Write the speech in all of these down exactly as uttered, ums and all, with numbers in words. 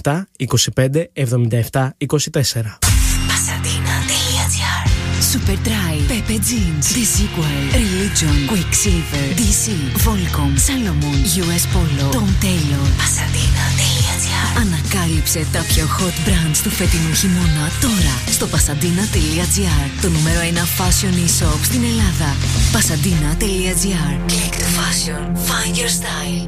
επτά, είκοσι πέντε, εβδομήντα επτά, είκοσι τέσσερα. Superdry, Pepe Jeans, Desigual, Religion, Quicksilver, ντι σι, Volcom, Salomon, γιου ες Polo, Tom Taylor. Pasadena τελεία τζι άρ. Ανακάλυψε τα πιο hot brands του φετινού χειμώνα τώρα στο Pasadena τελεία τζι άρ. Το νούμερο ένα fashion e-shop στην Ελλάδα. Pasadena τελεία τζι άρ. Click to fashion. Find your style.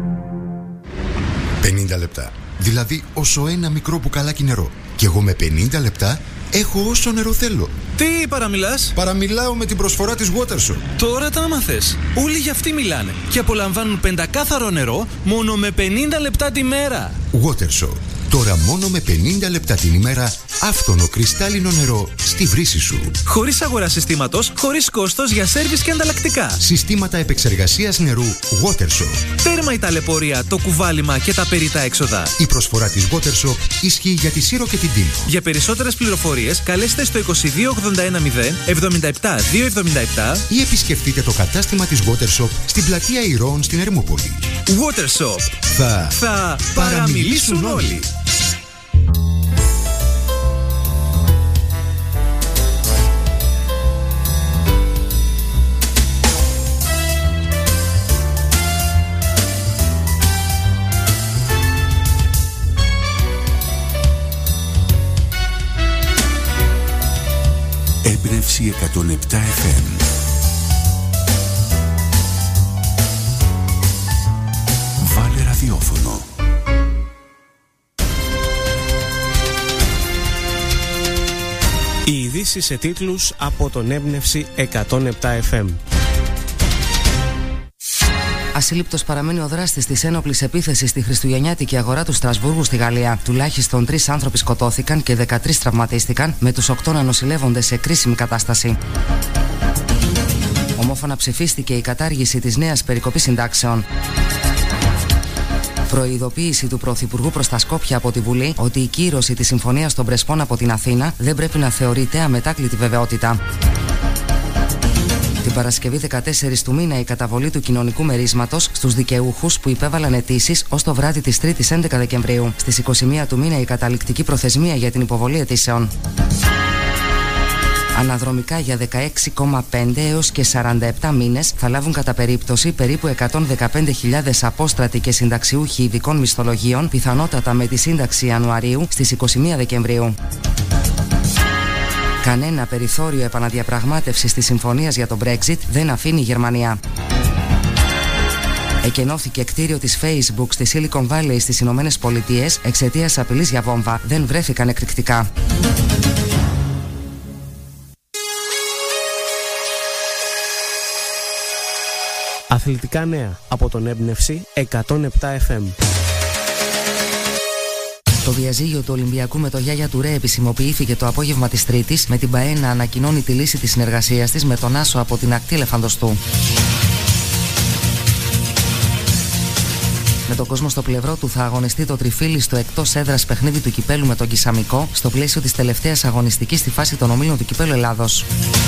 πενήντα λεπτά. Δηλαδή όσο ένα μικρό μπουκαλάκι νερό. Και εγώ με πενήντα λεπτά έχω όσο νερό θέλω. Τι παραμιλάς? Παραμιλάω με την προσφορά της Watershop. Τώρα τα άμαθες. Όλοι για αυτή μιλάνε. Και απολαμβάνουν πεντακάθαρο νερό μόνο με πενήντα λεπτά τη μέρα. Watershop. Τώρα μόνο με πενήντα λεπτά την ημέρα άφθονο κρυστάλλινο νερό στη βρύση σου. Χωρίς αγορά συστήματος, χωρίς κόστος για σέρβις και ανταλλακτικά. Συστήματα επεξεργασίας νερού Watershop. Τέρμα η ταλαιπωρία, το κουβάλιμα και τα περιττά έξοδα. Η προσφορά της Watershop ισχύει για τη Σύρο και την Τίνο. Για περισσότερες πληροφορίες καλέστε στο είκοσι δύο ογδόντα ένα μηδέν εβδομήντα επτά διακόσια εβδομήντα επτά ή επισκεφτείτε το κατάστημα της Watershop στην πλατεία Ηρώων στην Ερμούπολη. Watershop. Θα, θα παραμιλήσουν όλοι. Έμπνευση εκατόν επτά εφ εμ. Βάλε ραδιόφωνο. Οι ειδήσεις σε τίτλους από τον Έμπνευση εκατόν επτά εφ εμ. Ασύλληπτος παραμένει ο δράστης της ένοπλης επίθεσης στη χριστουγεννιάτικη αγορά του Στρασβούργου στη Γαλλία. Τουλάχιστον τρεις άνθρωποι σκοτώθηκαν και δεκατρείς τραυματίστηκαν, με τους οκτώ να νοσηλεύονται σε κρίσιμη κατάσταση. Ομόφωνα ψηφίστηκε η κατάργηση της νέας περικοπής συντάξεων. Προειδοποίηση του Πρωθυπουργού προς τα Σκόπια από τη Βουλή ότι η κύρωση της Συμφωνίας των Πρεσπών από την Αθήνα δεν πρέπει να θεωρείται αμετάκλητη βεβαιότητα. Την Παρασκευή δεκατέσσερις του μήνα η καταβολή του κοινωνικού μερίσματος στους δικαιούχους που υπέβαλαν αιτήσεις ως το βράδυ της Τρίτης έντεκα Δεκεμβρίου. Στις είκοσι μία του μήνα η καταληκτική προθεσμία για την υποβολή αιτήσεων. Αναδρομικά για δεκαέξι κόμμα πέντε έως και σαράντα επτά μήνες θα λάβουν κατά περίπτωση περίπου εκατόν δεκαπέντε χιλιάδες απόστρατοι και συνταξιούχοι ειδικών μισθολογίων, πιθανότατα με τη σύνταξη Ιανουαρίου στις είκοσι μία Δεκεμβρίου. Κανένα περιθώριο επαναδιαπραγμάτευσης της συμφωνίας για το Brexit δεν αφήνει η Γερμανία. Εκενώθηκε κτίριο της Facebook στη Silicon Valley στις Ηνωμένες Πολιτείες εξαιτίας απειλής για βόμβα. Δεν βρέθηκαν εκρηκτικά. Αθλητικά νέα από τον Έμπνευση εκατόν επτά εφ εμ. Το διαζύγιο του Ολυμπιακού με το Γιάγια Τουρέ επισημοποιήθηκε το απόγευμα της Τρίτης, με την ΠΑΕ να ανακοινώνει τη λύση της συνεργασίας της με τον Άσο από την ακτή Ελεφαντοστού. Με τον κόσμο στο πλευρό του θα αγωνιστεί το τριφύλι στο εκτός έδρας παιχνίδι του κυπέλου με τον Κισαμικό, στο πλαίσιο της τελευταίας αγωνιστικής στη φάση των ομίλων του κυπέλου Ελλάδος.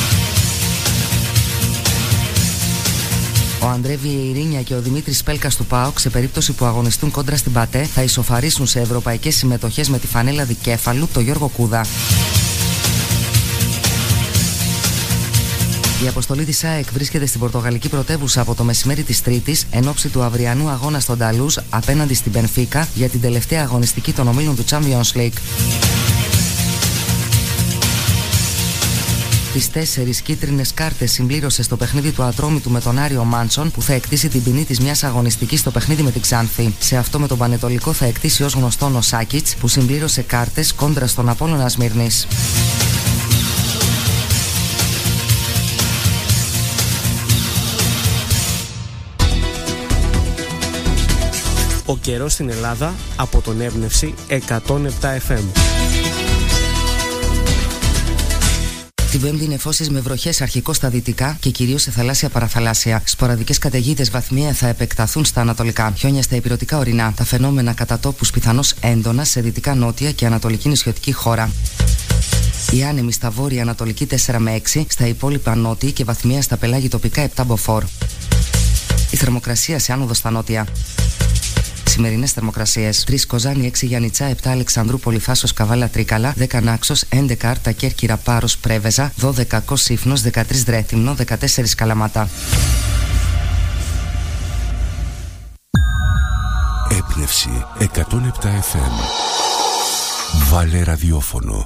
Ο Αντρέ Βιεϊρίνια και ο Δημήτρης Πέλκας του ΠΑΟΚ, σε περίπτωση που αγωνιστούν κόντρα στην ΠΑΤΕ, θα ισοφαρίσουν σε ευρωπαϊκές συμμετοχές με τη φανέλα δικέφαλου το Γιώργο Κούδα. Η αποστολή της ΑΕΚ βρίσκεται στην πορτογαλική πρωτεύουσα από το μεσημέρι της Τρίτης, εν ώψη του αυριανού αγώνα στον Ταλούζ απέναντι στην Μπενφίκα για την τελευταία αγωνιστική των ομίλων του Champions League. Τις τέσσερις κίτρινες κάρτες συμπλήρωσε στο παιχνίδι του Ατρόμητου με τον Άριο Μάντσον, που θα εκτίσει την ποινή της μιας αγωνιστικής στο παιχνίδι με την Ξάνθη. Σε αυτό με τον Πανετολικό θα εκτίσει ως γνωστόν ο Σάκιτς, που συμπλήρωσε κάρτες κόντρα στον Απόλλωνα Σμύρνης. Ο καιρός στην Ελλάδα από τον Έμπνευση εκατόν επτά εφ εμ. Την Πέμπτη νεφώσεις με βροχές αρχικώς στα δυτικά και κυρίως σε θαλάσσια παραθαλάσσια. Σποραδικές καταιγίδες βαθμιαία θα επεκταθούν στα ανατολικά. Χιόνια στα υπηρετικά ορεινά. Τα φαινόμενα κατά τόπους πιθανώς έντονα σε δυτικά νότια και ανατολική νησιωτική χώρα. Οι άνεμοι στα βόρεια ανατολική τέσσερα με έξι, στα υπόλοιπα νότια και βαθμιαία στα πελάγη τοπικά επτά μποφόρ. Η θερμοκρασία σε άνοδο στα νότια. Σημερινές θερμοκρασίες: τρεις Κοζάνη, έξι Γιαννιτσά, επτά Αλεξανδρούπολη, Θάσος, Καβάλα, Τρίκαλα, δέκα Νάξος, έντεκα Άρτα, Κέρκυρα, Πάρος, Πρέβεζα, δώδεκα Κος Σύφνος, δεκατρείς Ρέθυμνο, δεκατέσσερα Καλαμάτα. Έπνευση εκατόν επτά εφ εμ. Βάλε ραδιόφωνο.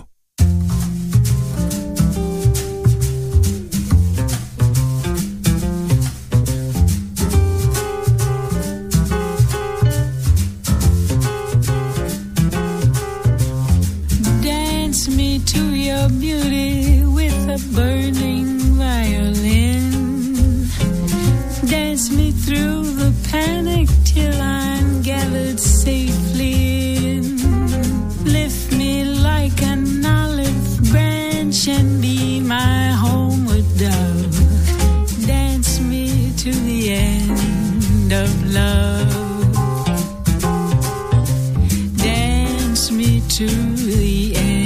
To your beauty with a burning violin. Dance me through the panic till I'm gathered safely in. Lift me like an olive branch and be my homeward dove. Dance me to the end of love. Dance me to the end.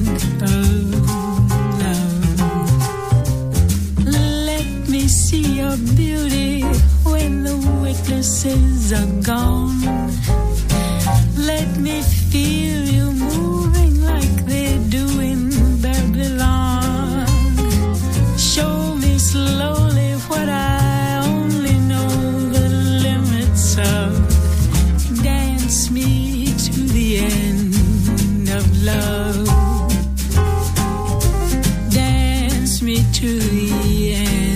Beauty when the witnesses are gone. Let me feel you moving like they do in Babylon. Show me slowly what I only know the limits of. Dance me to the end of love. Dance me to the end.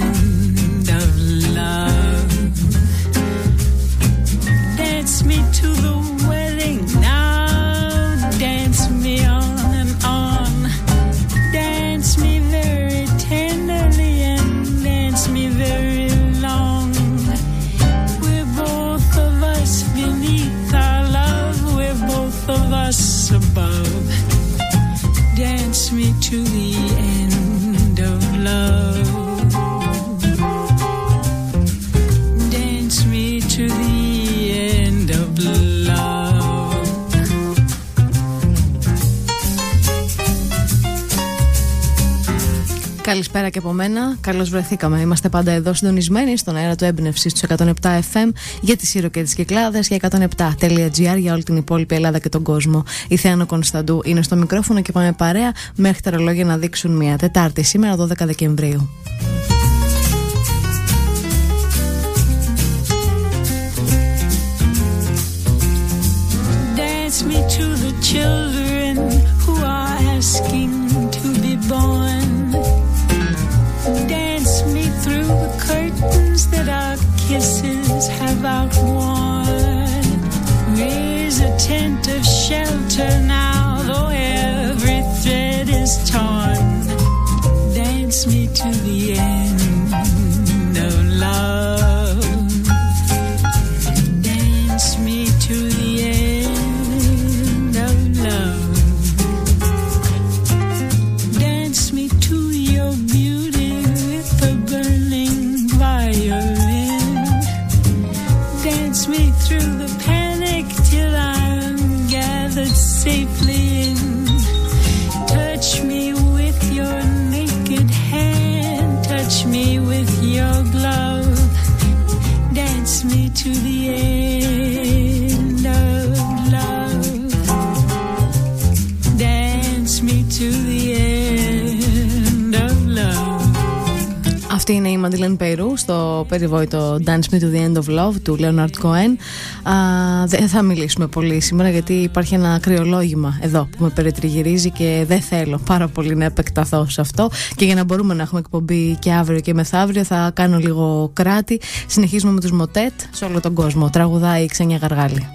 Dance me to the wedding now. Dance me on and on. Dance me very tenderly and dance me very long. We're both of us beneath our love. We're both of us above. Dance me to the end of love. Dance me to the end of love. Καλησπέρα και από μένα. Καλώς βρεθήκαμε. Είμαστε πάντα εδώ συντονισμένοι στον αέρα του Έμπνευση στους εκατόν επτά εφ εμ για τη Σύρο και τις Κυκλάδες και εκατόν επτά τελεία τζι άρ για όλη την υπόλοιπη Ελλάδα και τον κόσμο. Η Θεάνο Κωνσταντού είναι στο μικρόφωνο και πάμε παρέα μέχρι τα ρολόγια να δείξουν μια Τετάρτη, σήμερα δώδεκα Δεκεμβρίου. Dance me to the children who are asking to be born. Dance me through the curtains that our kisses have outworn. Raise a tent of shelter now, though every thread is torn. Dance me to the end of love. Dance me to the end of love. Dance me to your beauty with a burning violin. Dance me through the panic till I'm gathered safely in. Touch me with your naked hand. Touch me with your glove. Dance me to the end of love. Dance me to the end of love. Αυτή είναι η Μαντιλέν Πεϊρού στο περιβόητο Dance Me to the End of Love του Leonard Cohen. Δεν θα μιλήσουμε πολύ σήμερα γιατί υπάρχει ένα κρυολόγημα εδώ που με περιτριγυρίζει και δεν θέλω πάρα πολύ να επεκταθώ σε αυτό. Και για να μπορούμε να έχουμε εκπομπή και αύριο και μεθαύριο θα κάνω λίγο κράτη. Συνεχίζουμε με τους Μοτέτ σε όλο τον κόσμο. Τραγουδάει η Ξένια Γαργάλη.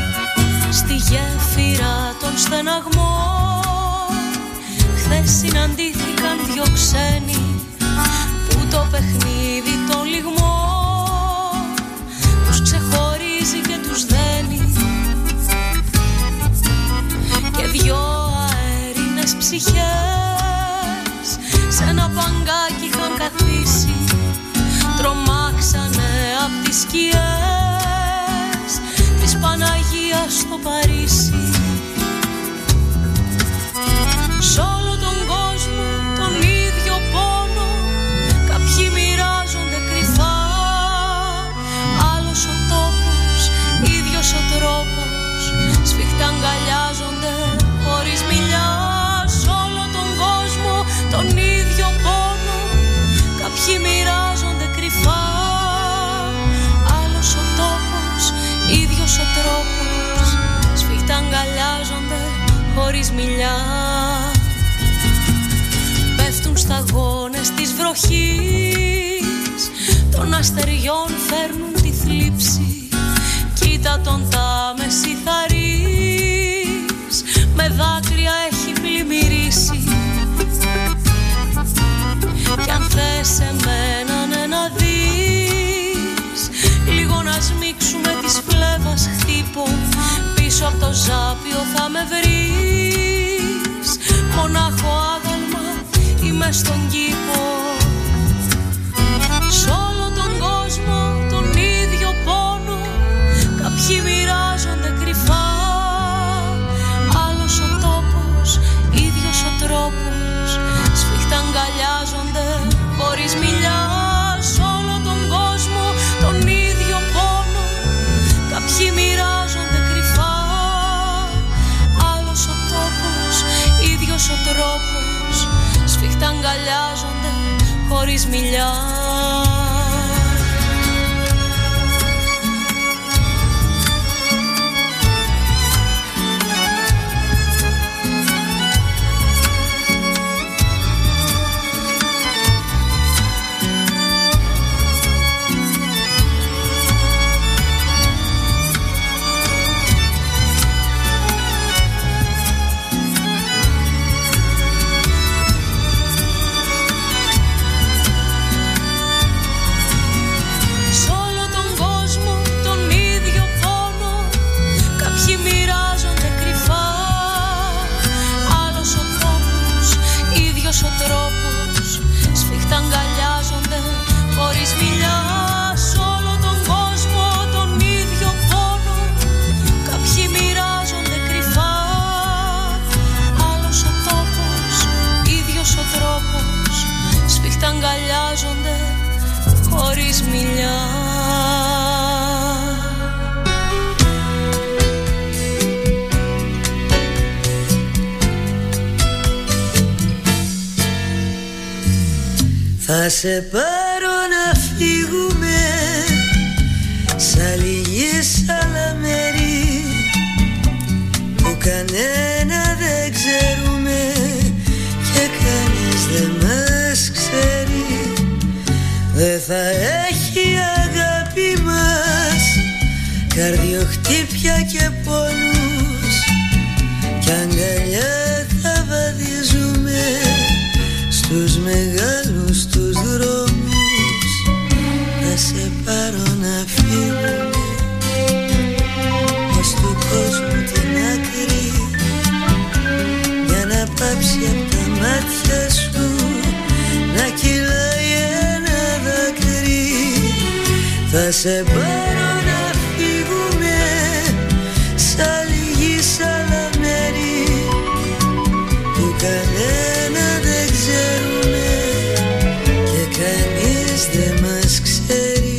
Συναντήθηκα σκιές της Παναγίας στο Παρίσι. Σ' όλο τον κόσμο τον ίδιο πόνο, κάποιοι μοιράζονται κρυφά. Άλλος ο τόπος, ίδιος ο τρόπος, σφιχτά αγκαλιάζονται χωρίς μιλιά. Σ' όλο τον κόσμο τον ίδιο πόνο, κάποιοι μοιράζονται κρυφά. Άλλος ο τόπος, ίδιος ο τρόπος, σφιχτά αγκαλιάζονται χωρίς μιλιά. Πέφτουν σταγόνες της βροχής, των αστεριών φέρνουν τη θλίψη. Κοίτα τον τα μεσηθαρείς, με δάκρυα έχει πλημμυρίσει. Κι αν θες εμένα ναι να δεις, λίγο να σμίξουμε της φλέβας χτύπω. Πίσω από το ζάπιο θα με βρεις, μονάχο άγαλμα ή μες στον κήπο. Σ' όλο τον κόσμο τον ίδιο πόνο, κάποιοι μοιράζονται κρυφά. Άλλος ο τόπος, ίδιος ο τρόπος, σφιχτά αγκαλιάζονται χωρίς μιλιά. Σ' όλο τον κόσμο τον ίδιο πόνο, κάποιοι μοιράζονται κρυφά. Άλλος ο τόπος, ίδιος ο τρόπος, σφιχτά αγκαλιάζονται χωρίς μιλιά. Ο τρόπος, σφιχτά αγκαλιάζονται χωρίς μιλιά. Σ' όλο τον κόσμο τον ίδιο πόνο, κάποιοι μοιράζονται κρυφά. Άλλος ο τόπος, ίδιος ο τρόπος, σφιχτά αγκαλιάζονται χωρίς μιλιά. Θα σε πάρω να φύγουμε σ' άλλη γη, σ' άλλα μέρη που κανένα δεν ξέρουμε και κανείς δεν μας ξέρει. Δεν θα έχει αγάπη μας καρδιοχτύπια και πόνους, κι αγκαλιά θα βαδίζουμε στους μεγάλους τους δρόμους. Θα σε πάρω να φύγουμε ως του κόσμου την άκρη, για να πάψει απ' τα μάτια σου να κυλάει ένα δάκρυ. Θα σε πάρω να φύγουμε σ' άλλη γη, σ' άλλα μέρη που κανένα δεν ξέρουμε και κανείς δεν μας ξέρει.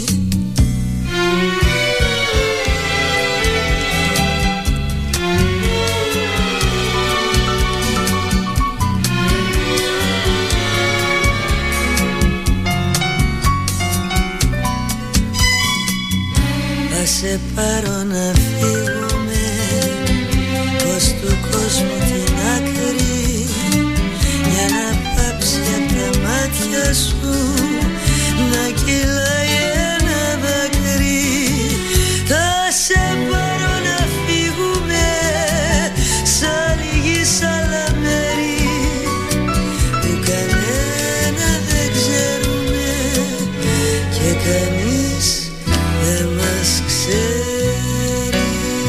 Θα σε πάρω να φύγουμε ως του κόσμου την άκρη, για να πάψει απ' τα μάτια σου να κυλάει ένα δάκρυ. Θα σε πάρω να φύγουμε σ' άλλη γη, σ' άλλα μέρη που κανένα δεν ξέρουμε και κανείς δεν μας ξέρει.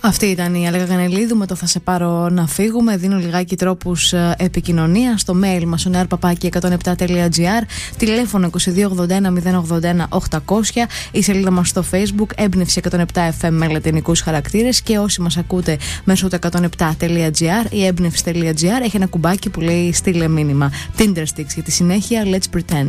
Αυτή ήταν η Αλέκα Κανελίδου με το «Θα σε πάρω να φύγουμε». Δίνω λιγάκι τρόπους επικοινωνίας στο mail μας on air παπάκι εκατόν επτά τελεία τζι άρ, τηλέφωνο είκοσι δύο ογδόντα ένα μηδέν ογδόντα ένα οκτακόσια, η σελίδα μας στο Facebook έμπνευση εκατόν επτά εφ εμ με λατινικούς χαρακτήρες, και όσοι μας ακούτε μέσω του εκατόν επτά τελεία τζι άρ ή έμπνευση τελεία τζι άρ έχει ένα κουμπάκι που λέει στείλε μήνυμα. Tindersticks για τη συνέχεια, Let's Pretend.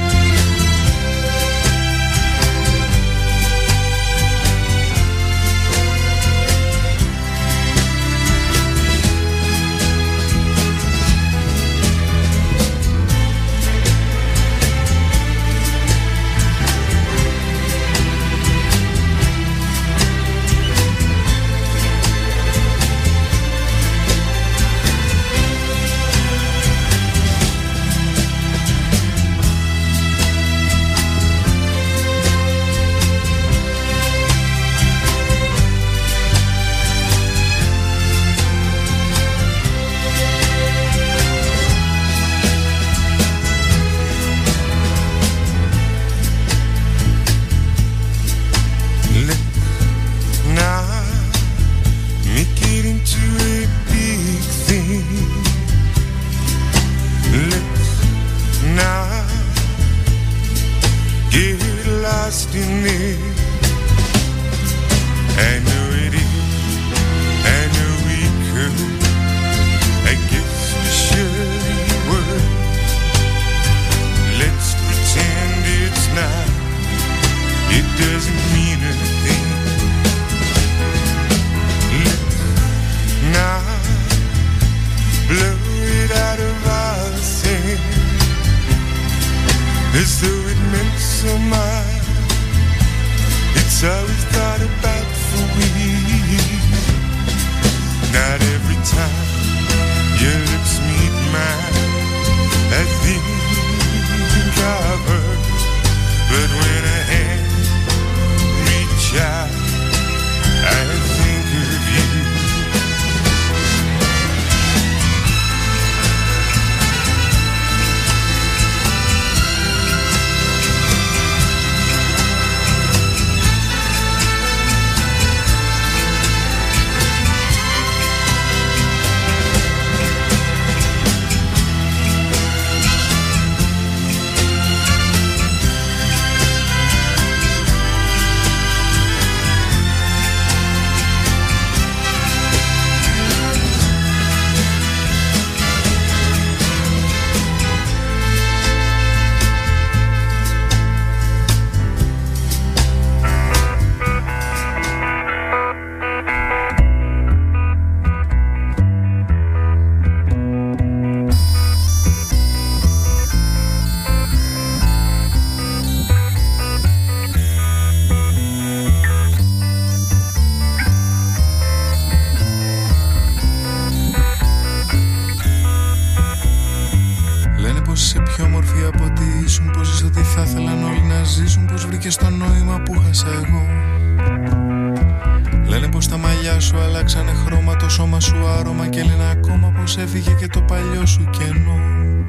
Έφυγε και το παλιό σου κενό.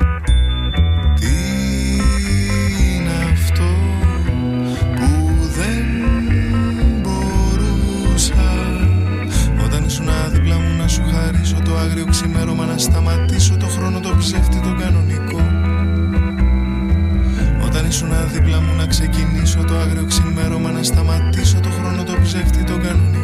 Τι είναι αυτό που δεν μπορούσα όταν ήσουν δίπλα μου να σου χαρίσω το άγριο ξημέρωμα, να σταματήσω το χρόνο το ψεύτη το κανονικό. Όταν ήσουν δίπλα μου να ξεκινήσω το άγριο ξημέρωμα, να σταματήσω το χρόνο το ψεύτη το κανονικό.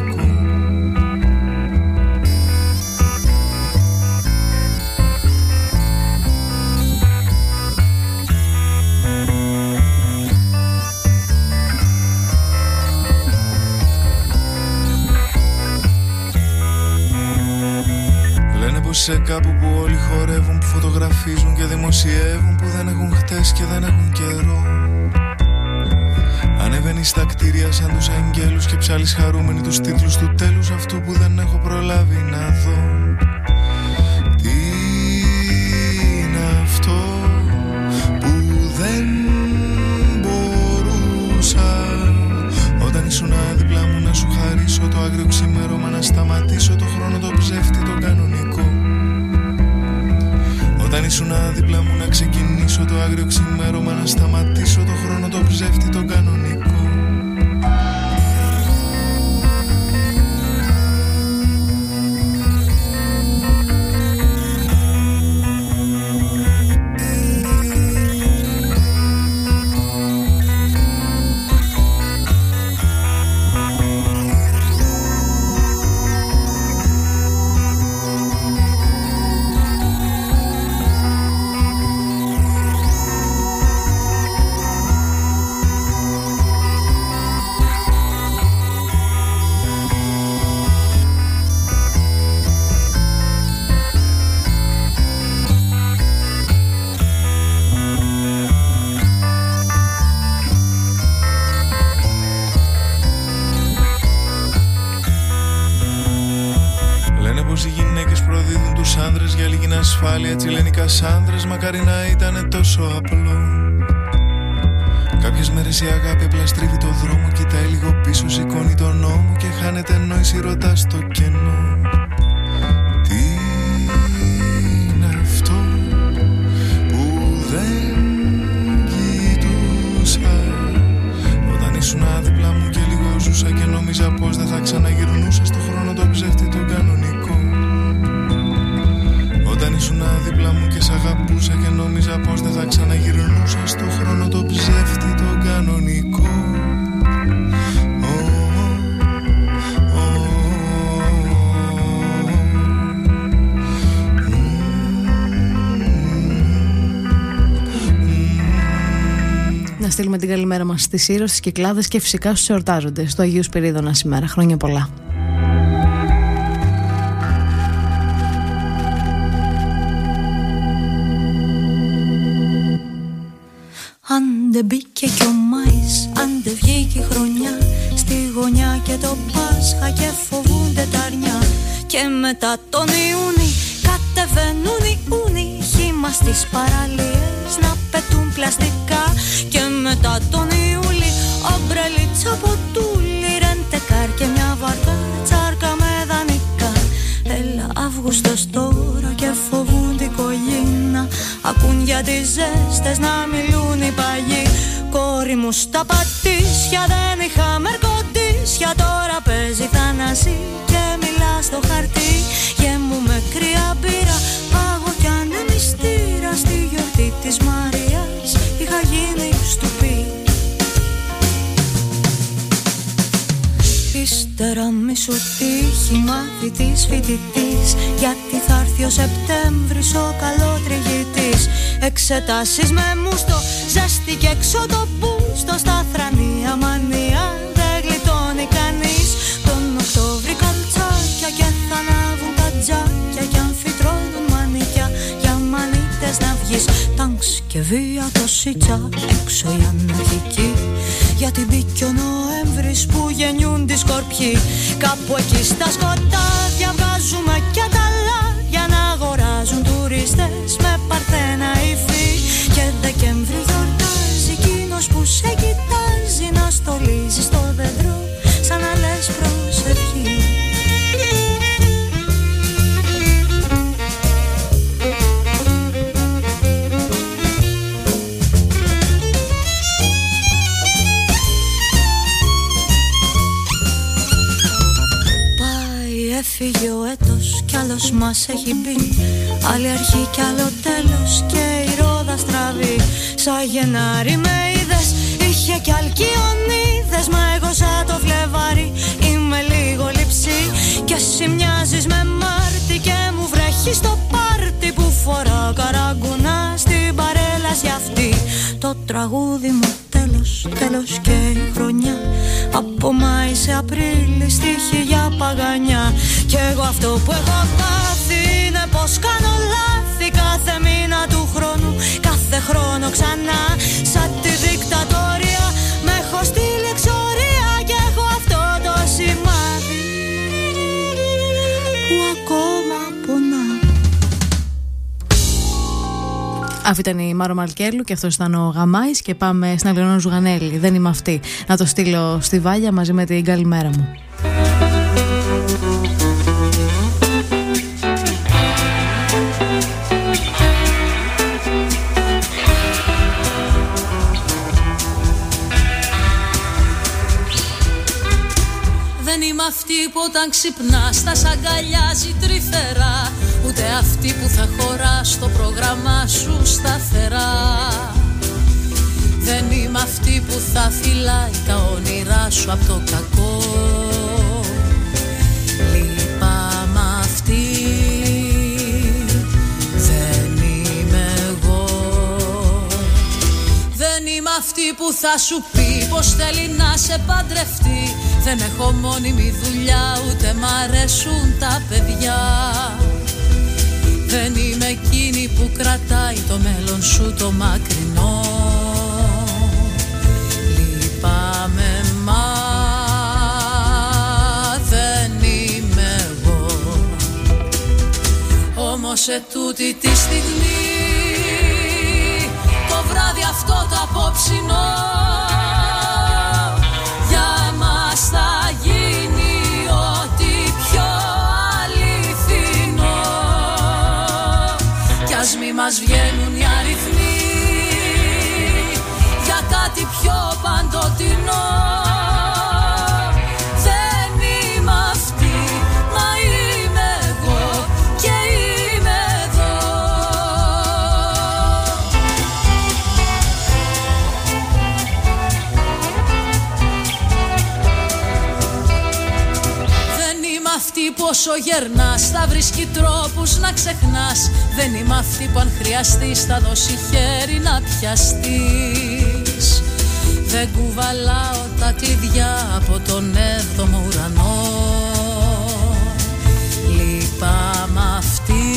Σε κάπου που όλοι χορεύουν, που φωτογραφίζουν και δημοσιεύουν, που δεν έχουν χτες και δεν έχουν καιρό. Ανεβαίνεις στα κτίρια σαν τους αγγέλους και ψάλεις χαρούμενοι τους τίτλους του τέλους αυτού που δεν έχω προλάβει να δω. Τι είναι αυτό που δεν μπορούσα όταν ήσουν δίπλα μου να σου χαρίσω το άγριο ξημέρωμα, να σταματήσω το χρόνο το ψεύτη το κανονικό. Όταν ήσουν δίπλα μου να ξεκινήσω το άγριο ξημέρωμα, να σταματήσω το χρόνο το ψεύτη το κανονικό. πάλι έτσι λένε οι Κασάνδρες, μακάρι να ήτανε τόσο απλό. Κάποιες μέρες η αγάπη απλά στρίβει το δρόμο, κοιτάει λίγο πίσω, σηκώνει τον νόμο και χάνεται νόηση, ρωτά στο κενό. Τι είναι αυτό που δεν κοιτούσα όταν ήσουν άδειπλα μου και λίγο ζούσα και νόμιζα πως δεν θα ξαναγυρνούσα στο χρόνο το ψεύτη τον κανονικό. Όταν ήσουν δίπλα μου και σ' αγαπούσα και νόμιζα πως δεν θα ξαναγυρνούσα στο χρόνο το ψεύτη το κανονικό. Να στείλουμε την καλημέρα μας στη Σύρο, στις Κυκλάδες και φυσικά στους εορτάζοντες. Στο Αγίου Σπυρίδωνα σήμερα. Χρόνια πολλά. Αν δεν μπήκε κι ο Μάης, αν δεν βγήκε η χρονιά, στη γωνιά και το Πάσχα και φοβούνται τα αρνιά. Και μετά τον Ιούνι κατεβαίνουν οι ούνοι, χύμα στις παραλίες να πετούν πλαστικά. Και μετά τον Ιούλη ομπρελίτσα από τούλι, ρεντεκάρ και μια βαρκά τσάρκα με δανεικά. Έλα Αύγουστος τώρα και φοβούν την κολλίνα, ακούν για τις ζέστες να μιλούν οι παγιοί. Κόρη μου στα πατήσια δεν είχα μερκοντήσια, τώρα παίζει θανάση και μιλά στο χαρτί. Γέμου με κρύα μπύρα, πάγω κι αν μυστήρα, στη γιορτή της Μαρίας είχα γίνει στουπί. Ύστερα μη σου τύχει μαθητής φοιτητής, γιατί θα έρθει ο Σεπτέμβρης ο καλοτριγητής. Εξετάσεις με μουστο, ζέστη και έξω το μπούστο, στα θρανία μανία δεν γλιτώνει κανείς. Τον Οκτώβρη καλτσάκια και θα ανάβουν τα τζάκια, κι αν φυτρώνουν μανίκια για μανίτες να βγεις. Τάγκς και βία το σίτσα, έξω η αναρχική, γιατί μπήκε ο Νοέμβρης που γεννιούν τις σκορπιοί. Κάπου εκεί στα σκοτάδια βγάζουμε κι τα λάδια να αγοράζουν τουρίστες με παρθένα υφή. Και Δεκέμβρη γιορτάζει εκείνος που σε κοιτάζει, να στολίζει στο δέντρο σαν να λες προσευχή. Έφυγε ο έτος κι άλλος μας έχει μπει, άλλη αρχή κι άλλο τέλος και η ρόδα στραβή. Σαν Γενάρη με είδες, είχε κι αλκιονίδες, μα εγώ σαν το Φλεβάρι είμαι λίγο λειψή. Και εσύ μοιάζεις με Μάρτι και μου βρέχει στο πάρτι που φοράω καραγκουνά στην παρέλαση αυτή. Το τραγούδι μου τέλος, τέλος και η χρονιά, από Μάη σε Απρίλη στοίχη για παγανιά. Κι εγώ αυτό που έχω πάθει είναι πως κάνω λάθη κάθε μήνα του χρόνου, κάθε χρόνο ξανά. Σαν τη δικτατορία με έχω στείλει εξορία και έχω αυτό το σημάδι που ακόμα πονά. Αυτή ήταν η Μάρο Μαλκέλου και αυτός ήταν ο Γαμάης. Και πάμε στην Αλεονόρα Ζουγανέλη. Δεν είμαι αυτή. Να το στείλω στη Βάλια μαζί με την καλημέρα μου. Δεν είμαι αυτή που όταν ξυπνά στα σαγκαλιάζει τρυφερά, ούτε αυτή που θα χωρά στο πρόγραμμά σου σταθερά. Δεν είμαι αυτή που θα φυλάει τα όνειρά σου από το κακό. Λυπάμαι αυτή, δεν είμαι εγώ. Δεν είμαι αυτή που θα σου πει πως θέλει να σε παντρευτεί. Δεν έχω μόνιμη δουλειά, ούτε μ' αρέσουν τα παιδιά. Δεν είμαι εκείνη που κρατάει το μέλλον σου το μακρινό. Λυπάμαι, μα δεν είμαι εγώ. Όμως σε τούτη τη στιγμή, το βράδυ αυτό το απόψινο, για μας θα γίνει ό,τι πιο αληθινό. Κι ας μη μας βγαίνουν οι αριθμοί για κάτι πιο παντοτινό. Όσο γερνάς θα βρίσκει τρόπους να ξεχνάς. Δεν είμαι αυτή που αν χρειαστείς θα δώσει χέρι να πιαστείς. Δεν κουβαλάω τα κλειδιά από τον έβδομο ουρανό. Λυπάμαι αυτή,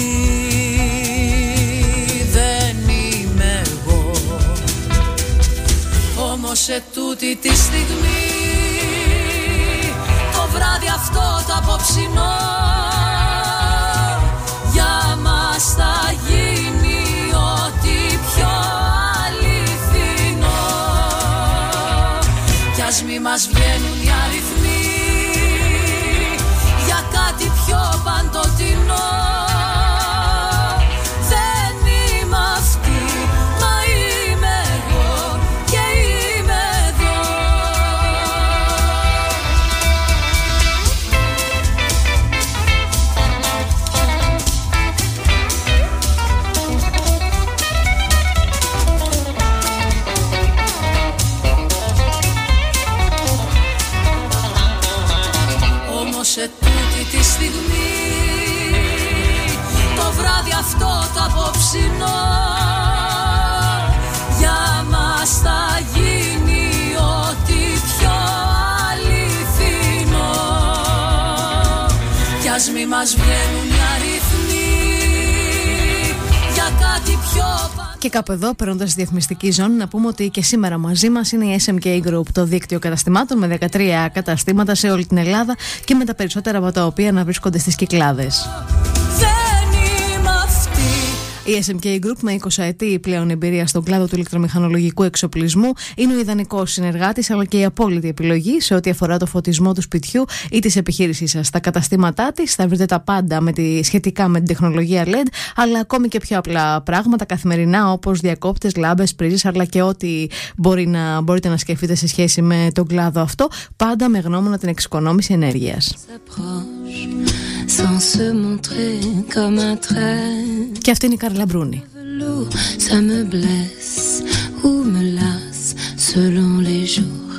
δεν είμαι εγώ. Όμως σε τούτη τη στιγμή, βράδυ αυτό το απόψινο, για μας θα γίνει ό,τι πιο αληθινό. Κι ας μη μας βγαίνουν οι αριθμοί για κάτι πιο παντοτινό. Δεν είμαι αυτή, μα είμαι εγώ και είμαι εδώ. Σε τούτη τη στιγμή, το βράδυ αυτό το απόψινο, για μας θα γίνει ό,τι πιο αληθινό. Κι ας μη μας βγαίνουν οι αριθμοί για κάτι πιο. Και κάπου εδώ, περνώντας στη διαφημιστική ζώνη, να πούμε ότι και σήμερα μαζί μας είναι η ες εμ κέι Group, το δίκτυο καταστημάτων με δεκατρία καταστήματα σε όλη την Ελλάδα και με τα περισσότερα από τα οποία να βρίσκονται στις Κυκλάδες. Η ες εμ κέι Group, με είκοσι ετή πλέον εμπειρία στον κλάδο του ηλεκτρομηχανολογικού εξοπλισμού, είναι ο ιδανικός συνεργάτης αλλά και η απόλυτη επιλογή σε ό,τι αφορά το φωτισμό του σπιτιού ή της επιχείρησής σας. Στα καταστήματά της θα βρείτε τα πάντα με τη, σχετικά με την τεχνολογία ελ ι ντι, αλλά ακόμη και πιο απλά πράγματα καθημερινά, όπως διακόπτες, λάμπες, πρίζες, αλλά και ό,τι μπορεί να, μπορείτε να σκεφτείτε σε σχέση με τον κλάδο αυτό, πάντα με γνώμονα την εξοικονόμηση ενέργειας. Sans se montrer comme un trait. Και αυτή είναι η Κάρλα Μπρούνι. Ça me blesse ou me lasse selon les jours.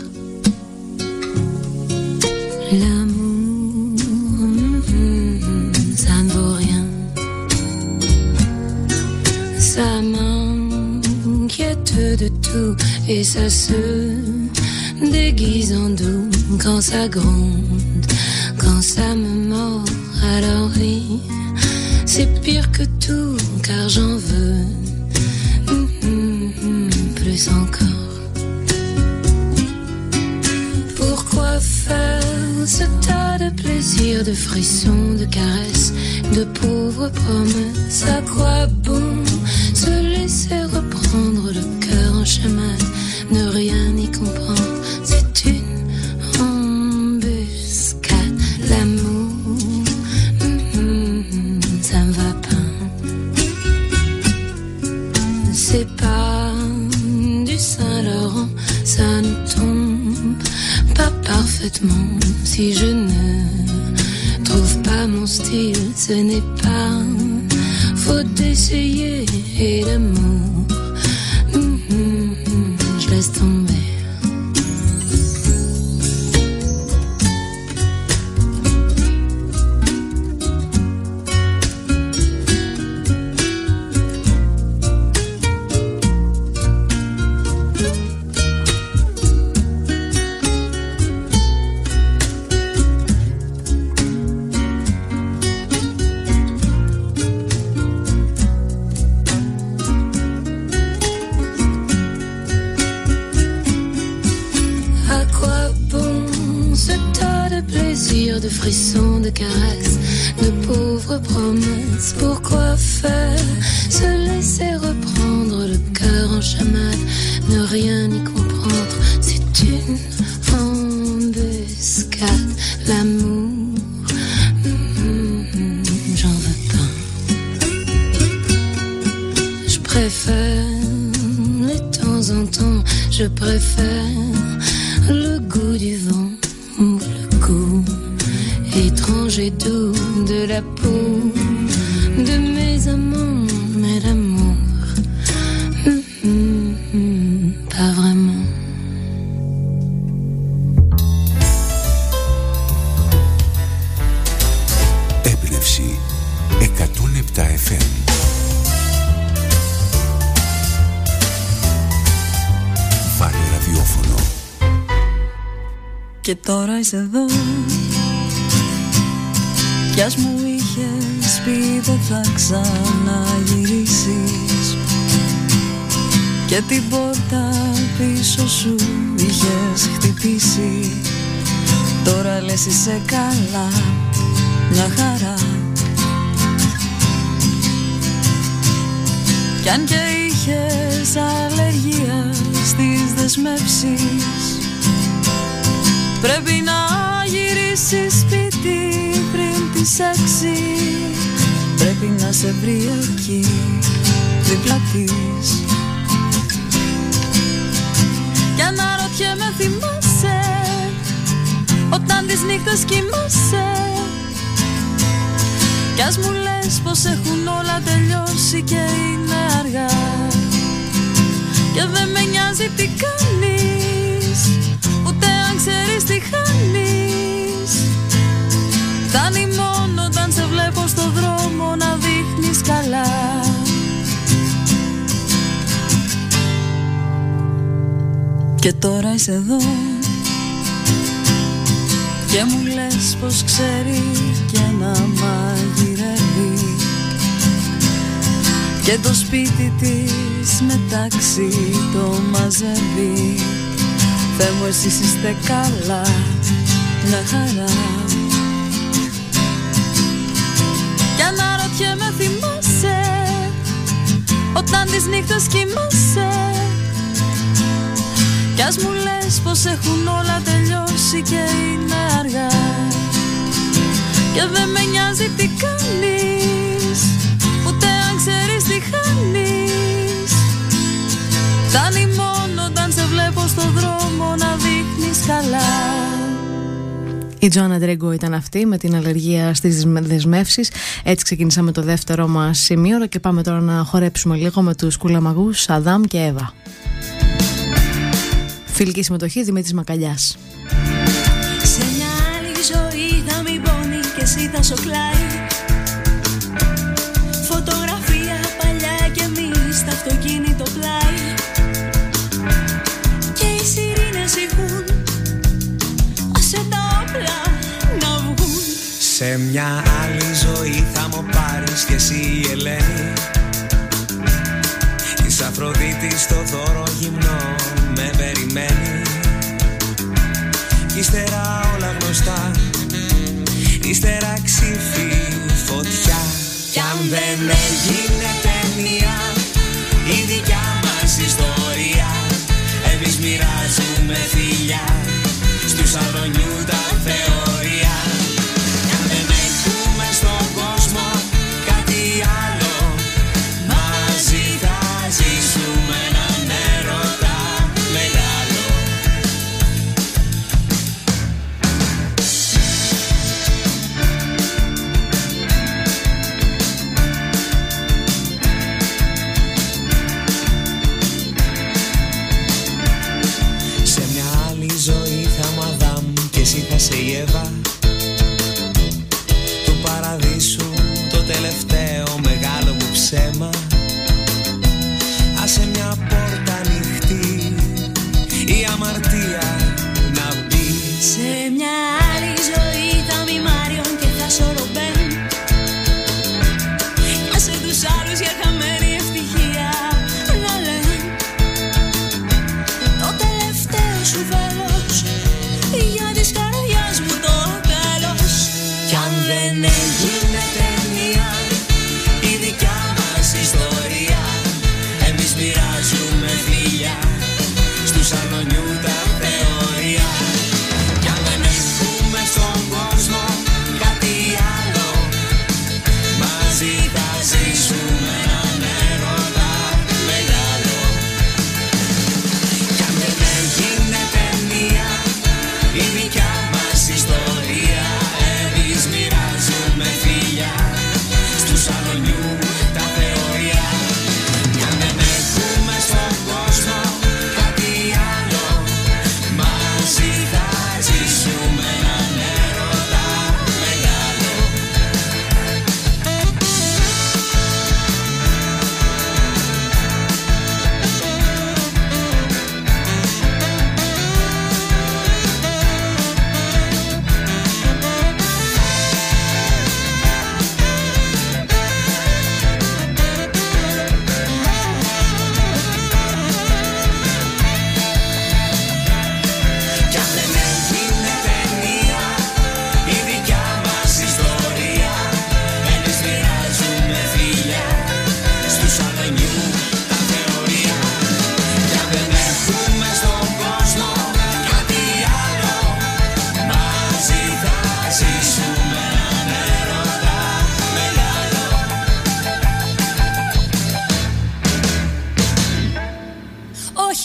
L'amour, ça ne vaut rien. Ça m'inquiète de tout et ça se déguise en doux quand ça gronde, quand ça me mord. Alors oui, c'est pire que tout, car j'en veux mm-hmm, plus encore. Pourquoi faire ce tas de plaisirs, de frissons, de caresses, de pauvres promesses? À quoi bon se laisser reprendre le cœur en chemin, ne rien y comprendre? C'est une embuscade, l'amour. Ça me va pas. C'est pas du Saint-Laurent, ça ne tombe pas parfaitement. Si je ne trouve pas mon style, ce n'est pas faute d'essayer. Et l'amour, mm-hmm, je laisse tomber. De frissons, de caresses, de pauvres promesses. Pourquoi faire se laisser reprendre le cœur en chamade, ne rien y comprendre, c'est une embuscade. L'amour, mm-hmm, j'en veux pas. Je préfère les temps en temps, je préfère le goût du vent ou le goût étrange et doux de la peau de mes amants, mais l'amour, mm-hmm, pas vraiment. Έμπνευση εκατόν επτά εφ εμ. Βάλε ραδιόφωνο. Και τώρα είσαι εδώ. Κι ας μου είχες πει δεν θα ξαναγυρίσεις, και την πόρτα πίσω σου είχες χτυπήσει. Τώρα λες είσαι καλά, μια χαρά. Κι αν και είχες αλλεργία στις δεσμεύσεις, πρέπει να γυρίσεις σπίτι πριν τις έξι. Πρέπει να σε βρει εκεί δίπλα της. Κι αναρωτιέμαι θυμάσαι όταν τις νύχτες κοιμάσαι, κι ας μου λες πως έχουν όλα τελειώσει και είναι αργά, και δεν με νοιάζει τι κάνεις, ούτε αν ξέρεις τι χάνεις. Φτάνει μόνο όταν σε βλέπω στο δρόμο να δείχνεις καλά. Και τώρα είσαι εδώ και μου λες πως ξέρει και να μαγειρεύει, και το σπίτι της μεταξύ το μαζεύει. Θεέ μου εσείς είστε καλά, μια χαρά. Κι αναρωτιέμαι θυμάσαι όταν τις νύχτες κοιμάσαι, κι ας μου λες πως έχουν όλα τελειώσει και είναι αργά, και δεν με νοιάζει τι κάνεις, ούτε αν ξέρεις τι χάνεις. Φτάνει μόνο όταν σε βλέπω στο δρόμο να δείχνεις καλά. Η Τζοάννα Ντρέγκο ήταν αυτή με την αλλεργία στις δεσμεύσεις. Έτσι ξεκινήσαμε το δεύτερο μας σημείο και πάμε τώρα να χορέψουμε λίγο με τους κουλαμαγούς Αδάμ και Εύα. Φιλική συμμετοχή Δημήτρης Μακαλιάς. Σε μια άλλη ζωή θα μην πόνει και εσύ θα σοκλάει. Φωτογραφία παλιά και εμείς στα αυτοκίνητο πλάι, και οι σιρήνες ηχούν, άσε τα όπλα να βγουν. Σε μια άλλη ζωή θα μου πάρεις κι εσύ η Ελένη, της Αφροδίτης το δώρο γυμνό με περιμένει. Ύστερα όλα γνωστά, ύστερα ξύφη φωτιά. Κι αν δεν έγινε ταινία η δικιά μας ιστορία, εμείς μοιράζουμε φιλιά στους αδονιού τα θεωρία. Κι αν δεν έχουμε στον κόσμο κάτι άλλο, μαζί θα ζήσουμε έναν έρωτα μεγάλο.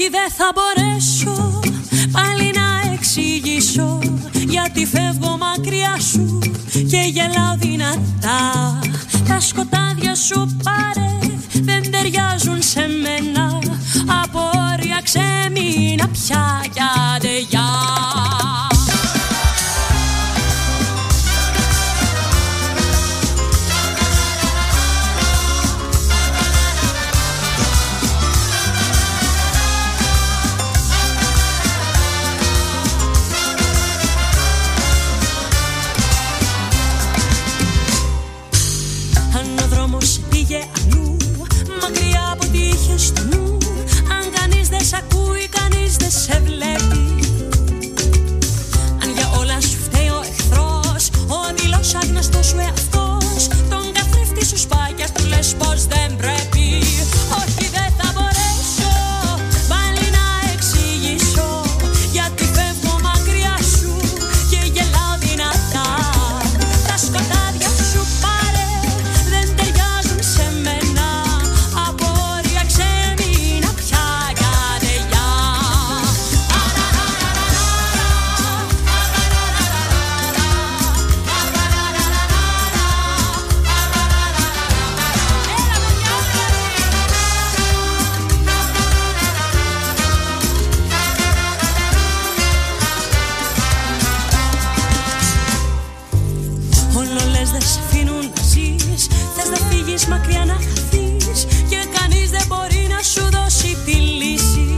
Όχι δεν θα μπορέσω πάλι να εξηγήσω, γιατί φεύγω μακριά σου και γελάω δυνατά. Τα σκοτάδια σου πάρε, δεν ταιριάζουν σε μένα. Απόρρια ξέμεινα πια κι άντε γεια. Ακούει κανείς δεν σε βλέπει. Αν για όλα σου φταίει ο εχθρός, ο αδειλός άγνωστος σου εαυτός, τον καθρέφτη σου σπάγια του λες πως δεν πρέπει. Όχι δεν θα μπορέσω πάλι να εξηγήσω, γιατί φεύγω μακριά σου και γελάω δυνατά. Τα σκοτάδια σου πάρε, δεν ταιριάζουν σε μένα. Απόρρια ξέμεινα πια. Μακριά να χαθείς και κανείς δεν μπορεί να σου δώσει τη λύση.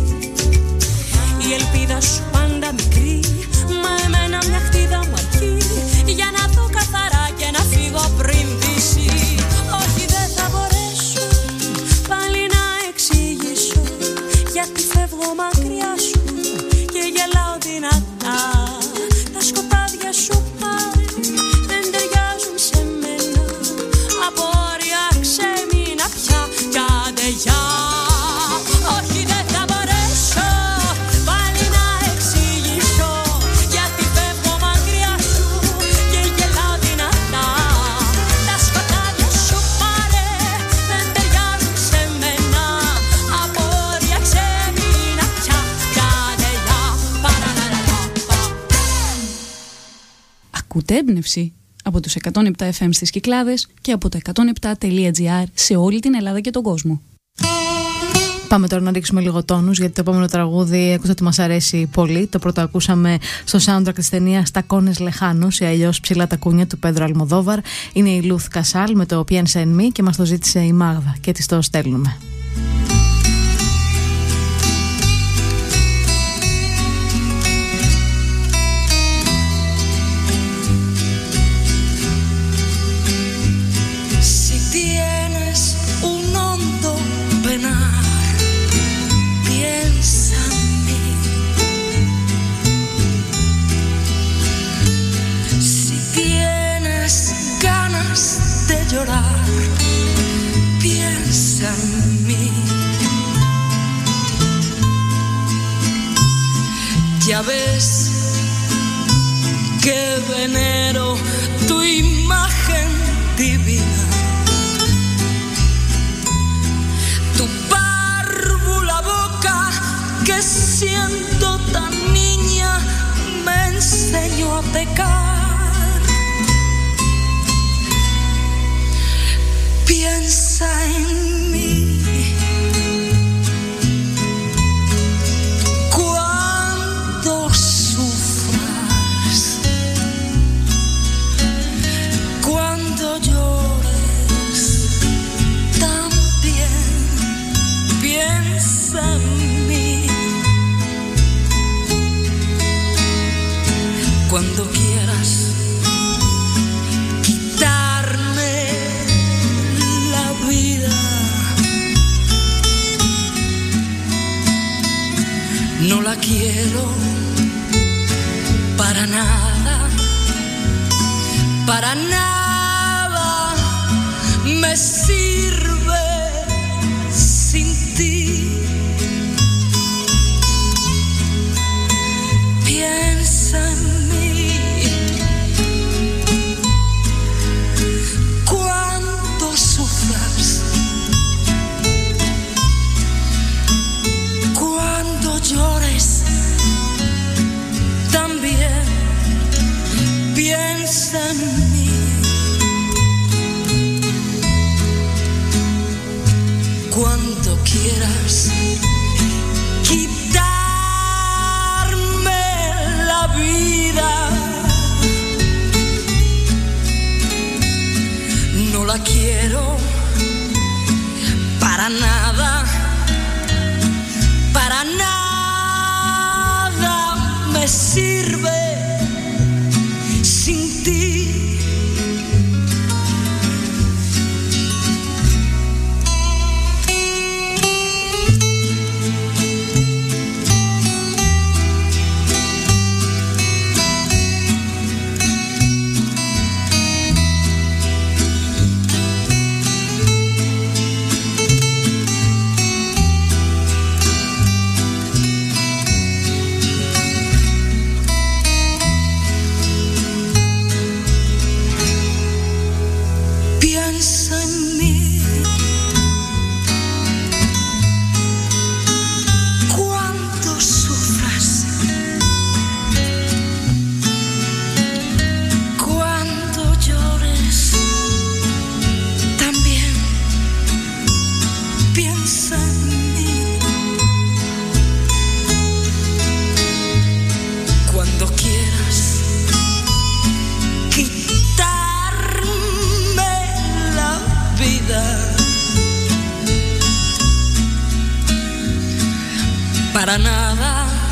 Η ελπίδα σου πάντα μικρή, μα εμένα μια χτίδα μου αρκεί για να δω καθαρά και να φύγω πριν δύσει. Όχι δεν θα μπορέσω πάλι να εξηγήσω, γιατί φεύγω μακριά σου και γελάω δυνατά. Τα σκοτάδια σου πάρε, δεν ταιριάζουν σε μένα. Απόρρια ξέμεινα πια κι άντε γεια. Όχι δεν θα μπορέσω πάλι να εξηγήσω, γιατί φεύγω μακριά σου και γελάω δυνατά. Τα σκοτάδια σου πάρε, δεν ταιριάζουν σε μένα. Απόρρια ξέμεινα πια κι άντε γεια. Παραλαλαλα. Ακούτε Έμπνευση από τους εκατόν επτά εφ εμ στις Κυκλάδες και από το εκατόν επτά τελεία τζι άρ σε όλη την Ελλάδα και τον κόσμο. Πάμε τώρα να ρίξουμε λίγο τόνους, γιατί το επόμενο τραγούδι ακούσα ότι μας αρέσει πολύ. Το πρώτο ακούσαμε στο soundtrack της ταινίας «Τακώνες Λεχάνους» ή αλλιώς «Ψηλά τα κούνια» του Πέδρο Αλμοδόβαρ. Είναι η Λουθ Κασάλ με το «Piensa en mí» και μας το ζήτησε η Μάγδα και της το στέλνουμε. Llorar, piensa en mí. Ya ves que venero tu imagen divina, tu párvula boca que siendo tan niña me enseñó a pecar. Piensa en mí. Cuando sufras, cuando llores, también piensa en mí. Cuando quieras no la quiero para nada, para nada me sirve sin ti. Piensa en mí. Cuando sufras, cuando cuando quieras quitarme la vida. No la quiero para nada, para nada me sirve sin ti. Para nada,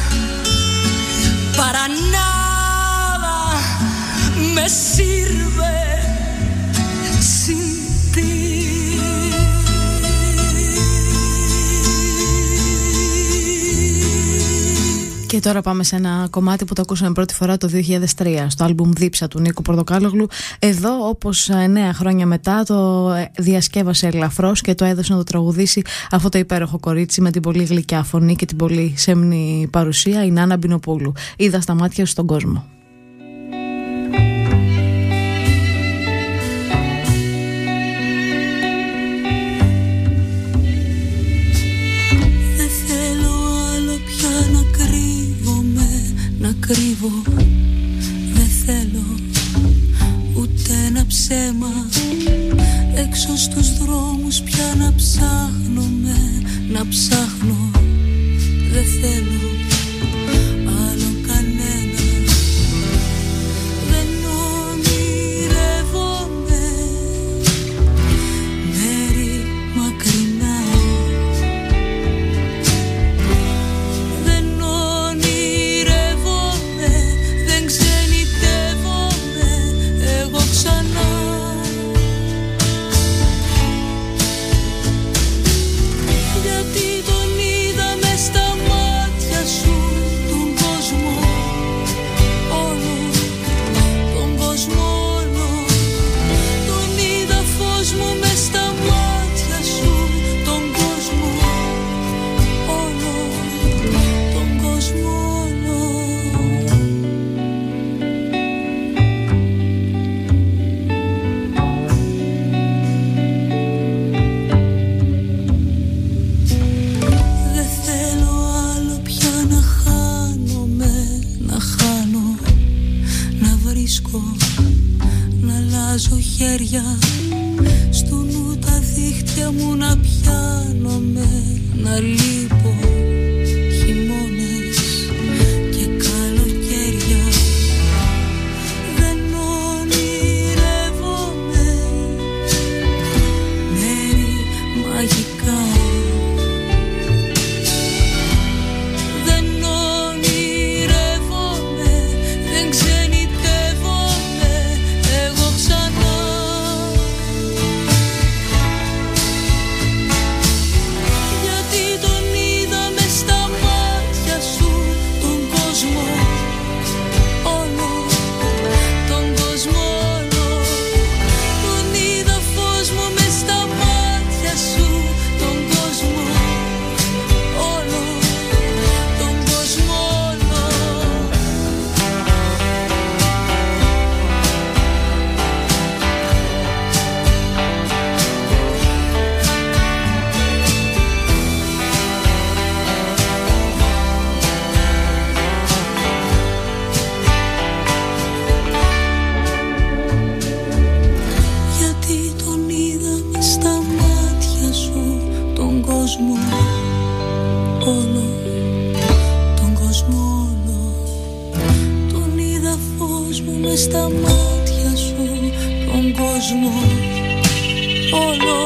para nada me sirve sin ti. Και τώρα πάμε σε ένα κομμάτι που το ακούσαμε πρώτη φορά το δύο χιλιάδες τρία στο άλμπουμ Δίψα του Νίκου Πορτοκάλογλου. Εδώ, όπως εννέα χρόνια μετά, το διασκεύασε ελαφρώς και το έδωσε να το τραγουδήσει αυτό το υπέροχο κορίτσι με την πολύ γλυκιά φωνή και την πολύ σέμνη παρουσία, η Νάνα Μπινοπούλου. Είδα στα μάτια στον κόσμο. Κρύβω, δεν θέλω ούτε ένα ψέμα. Έξω στους δρόμους πια να ψάχνομαι, να ψάχνω. Δεν θέλω άλλο κανένα. Δεν ονειρεύομαι μέρη μακρινά. Δεν ονειρεύομαι, δεν ξενιτεύομαι εγώ ξανά. Γιατί τον είδα μες στα μάτια σου τον κόσμο όλο, τον κόσμο όλο. Τον είδα φως μου μες στα μάτια σου τον κόσμο όλο, τον κόσμο όλο. Δεν θέλω άλλο πια να χάνομαι, να χάνω, να βρίσκω, να αλλάζω χέρια. Στου νου τα δίχτυα μου να πιάνομαι, να λείπω. Χειμώνες και καλοκαίρια. Δεν ονειρεύομαι μέρη μαγικά. Δεν ονειρεύομαι, δεν ξενιτεύομαι εγώ ξανά. κόσμο, όλο τον κόσμο, όλο τον είδα φως μου μες στα μάτια σου, τον κόσμο, όλο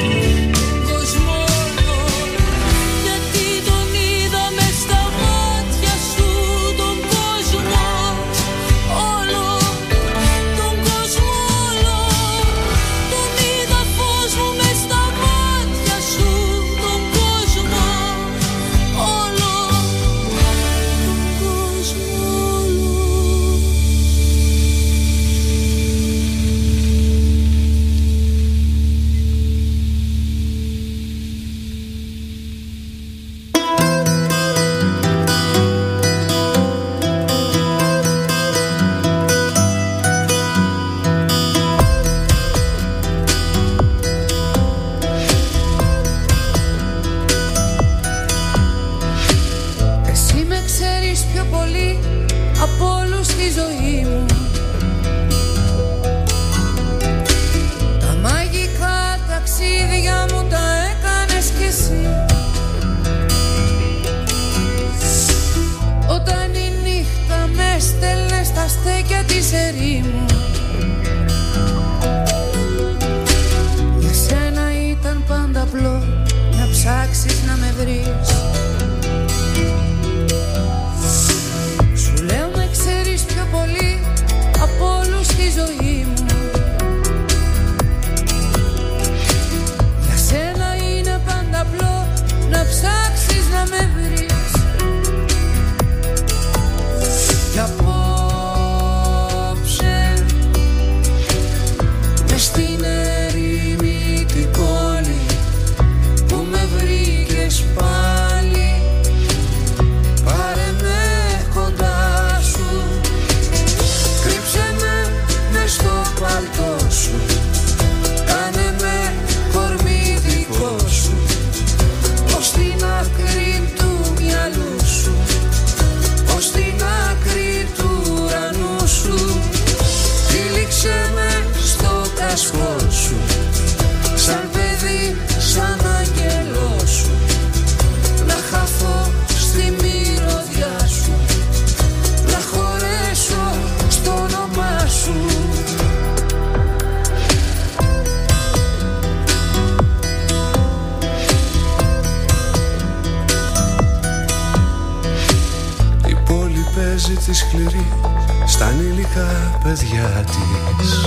τη σκληρή στα ανήλικα παιδιά της.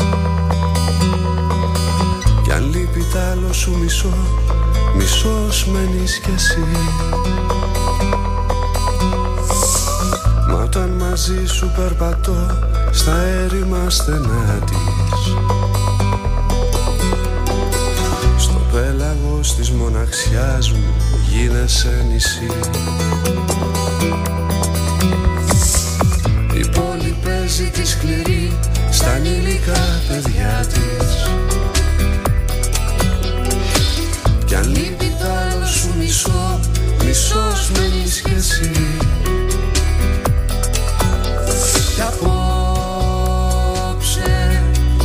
Κι αν λείπει τ' άλλο σου μισό, μισός μένεις κι εσύ. Μα όταν μαζί σου περπατώ στα έρημα στενά της, στο πέλαγος της μοναξιάς μου γίνεσαι νησί. Η πόλη παίζει τη σκληρή στα ανήλικα παιδιά της. Κι αν λείπει τ' άλλο σου μισό, μισός μένεις κι εσύ. Κι απόψε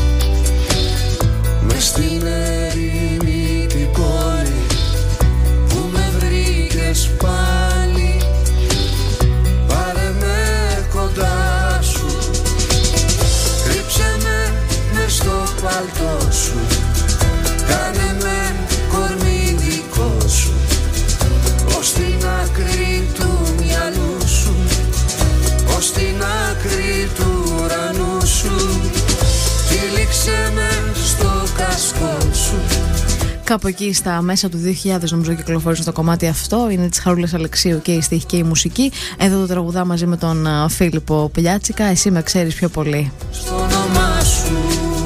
μες στην ερήμη την πόλη που με βρήκες πάλι, πάρε με κοντά σου, κρύψε με μες στο παλτό σου, κάνε με κορμί δικό σου, ως την άκρη του μυαλού σου, ως την άκρη του ουρανού σου, τυλίξε με στο κασκό σου. Κάπου εκεί στα μέσα του δύο χιλιάδες νομίζω κυκλοφόρησε το κομμάτι αυτό. Είναι της Χαρούλας Αλεξίου και η στίχη και η μουσική. Εδώ το τραγουδά μαζί με τον uh, Φίλιππο Πιλιάτσικα. Εσύ με ξέρεις πιο πολύ. Στο όνομά σου.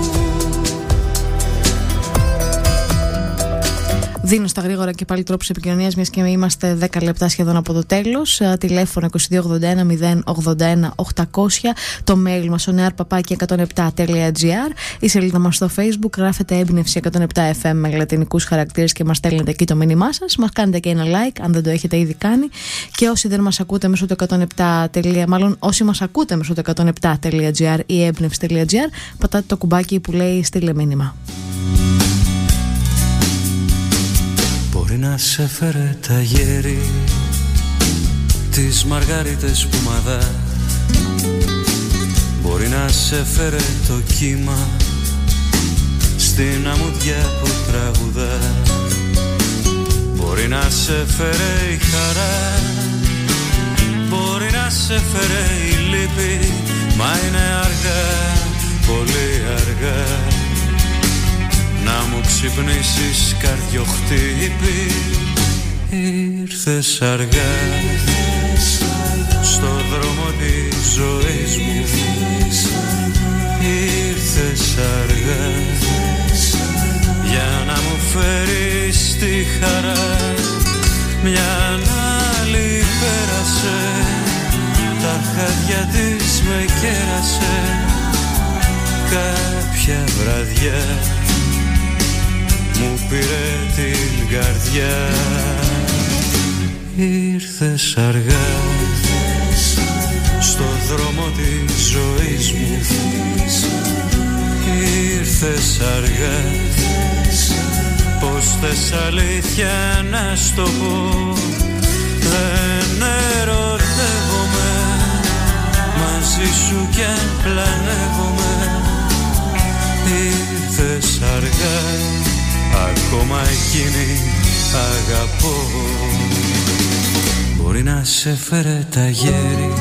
Δίνω στα γρήγορα και πάλι τρόπους επικοινωνίας, μιας και είμαστε δέκα λεπτά σχεδόν από το τέλος. Τηλέφωνο είκοσι δύο ογδόντα ένα μηδέν ογδόντα ένα οκτακόσια. Το mail μας ο νεάρ παπάκι εκατόν επτά τελεία τζι άρ. Η σελίδα μας στο Facebook γράφετε έμπνευση εκατόν επτά εφ εμ με λατινικούς χαρακτήρες και μας στέλνετε εκεί το μήνυμά σας. Μας κάνετε και ένα like αν δεν το έχετε ήδη κάνει. Και όσοι δεν μας ακούτε μέσω του εκατόν επτά, μάλλον όσοι μας ακούτε μέσω του εκατόν επτά τελεία τζι άρ ή έμπνευση τελεία τζι άρ, πατάτε το κουμπάκι που λέει στείλε μήνυμα. Μπορεί να σε φέρε τα γέρι, τις μαργαρίτες που μαδά. Μπορεί να σε φέρε το κύμα στην αμμουδιά που τραγουδά. Μπορεί να σε φέρε η χαρά, μπορεί να σε φέρε η λύπη, μα είναι αργά, πολύ αργά, να μου ξυπνήσεις καρδιοχτύπη. Ήρθες αργά στο δρόμο της ζωής μου, ήρθες αργά για να μου φέρεις τη χαρά. Μια άλλη πέρασε, τα χάδια της με κέρασε. Κάποια βραδιά μου πήρε την καρδιά. Ήρθες αργά στο δρόμο της ζωής μου, ήρθες αργά. Πως θες αλήθεια να στο πω, δεν ερωτεύομαι, μαζί σου κι αν πλανεύομαι. Ήρθες αργά, ακόμα εκείνη αγαπώ. Μπορεί να σε φέρε τα γέρι,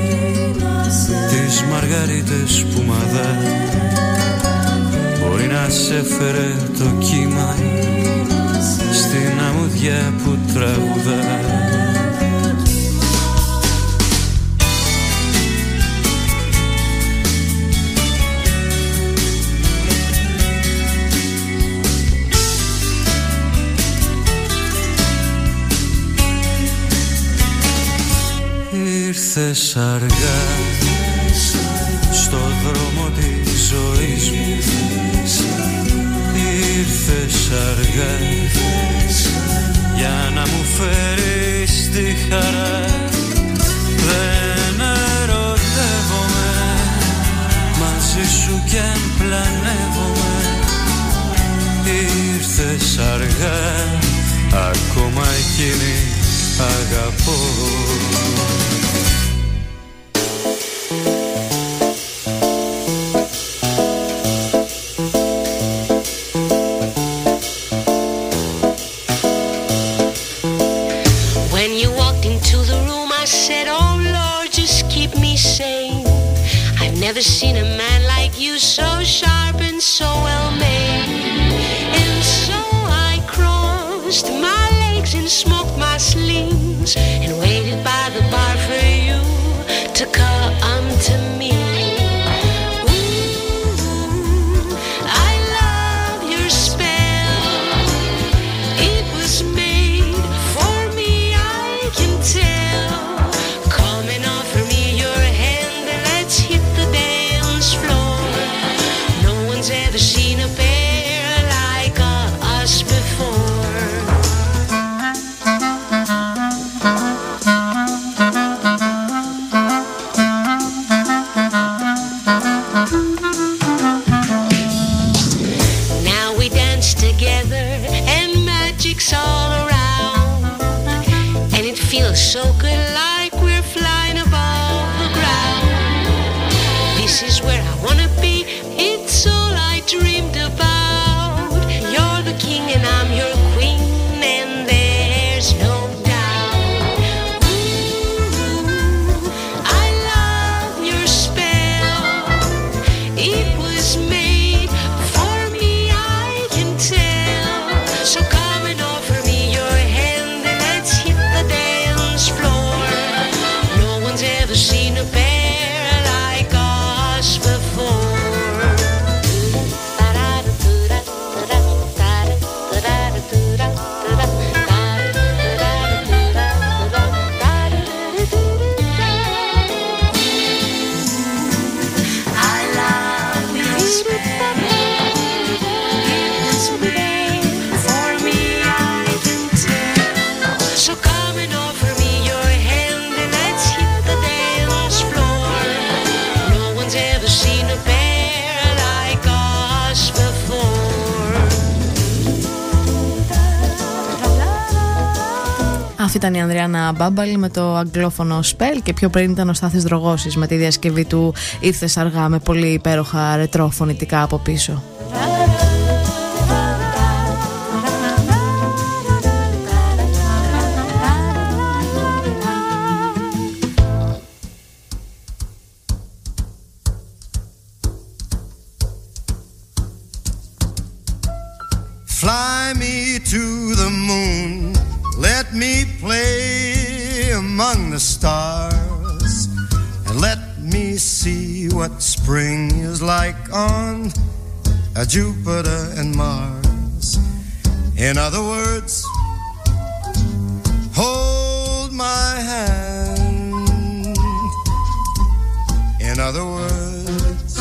τις μαργαρίτες που μαδά. Μπορεί να σε φέρε το κύμα στην αμμουδιά που τραγουδά. Ήρθες αργά στο δρόμο της ζωής μου, ήρθες αργά για να μου φέρεις τη χαρά. Δεν ερωτεύομαι, μαζί σου κι αν πλανεύομαι. Ήρθες αργά, ακόμα εκείνη αγαπώ. Never seen a man like you, so sharp and so well made. And so I crossed my legs and smoked my sleeves and waited by the bar for you to come to me. Ooh, I love your spell. It was made for me, I can tell. Come and offer me your hand and let's hit the dance floor. No one's ever seen a pair like us before. Now we dance together and magic's all around, and it feels so good like we're flying above the ground. This is where I wanna be, it's all I dreamed about. You're the king and I'm your queen, and there's no doubt. Ooh, I love your spell. It was made for me, I can tell. So come and offer me your hand and let's hit the dance floor. Αυτή ήταν η Ανδριάννα Μπάμπαλη με το αγγλόφωνο Spell και πιο πριν ήταν ο Στάθης Δρογώσης με τη διασκευή του Ήρθες αργά με πολύ υπέροχα ρετρό φωνητικά από πίσω. Fly me to the moon, let me play among the stars, and let me see what spring is like on uh, Jupiter and Mars. In other words, hold my hand. In other words,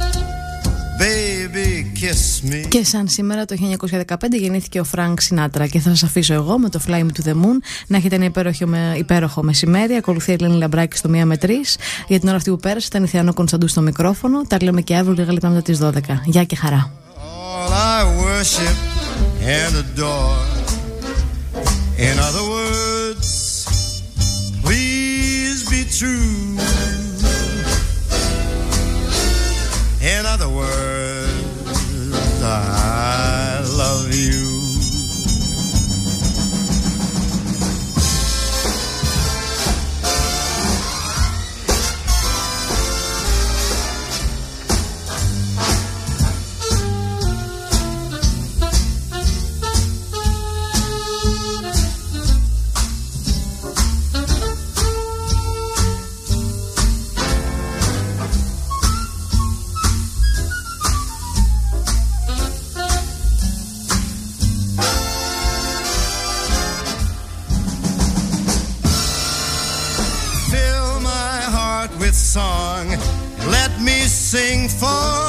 baby, kiss me. Και σαν σήμερα το χίλια εννιακόσια δεκαπέντε γεννήθηκε ο Φρανκ Σινάτρα και θα σας αφήσω εγώ με το Fly Me to the Moon. Να έχετε ένα υπέροχο, με, υπέροχο μεσημέρι. Ακολουθεί η Ελένη Λαμπράκη στο μία με τρεις. Για την ώρα αυτή που πέρασε ήταν η Θεανό Κωνσταντού στο μικρόφωνο. Τα λέμε και αύριο λίγα λεπτά μετά τις δώδεκα. Γεια και χαρά. All I worship and adore. In other words, please be true. In other words, I love you. Song, let me sing for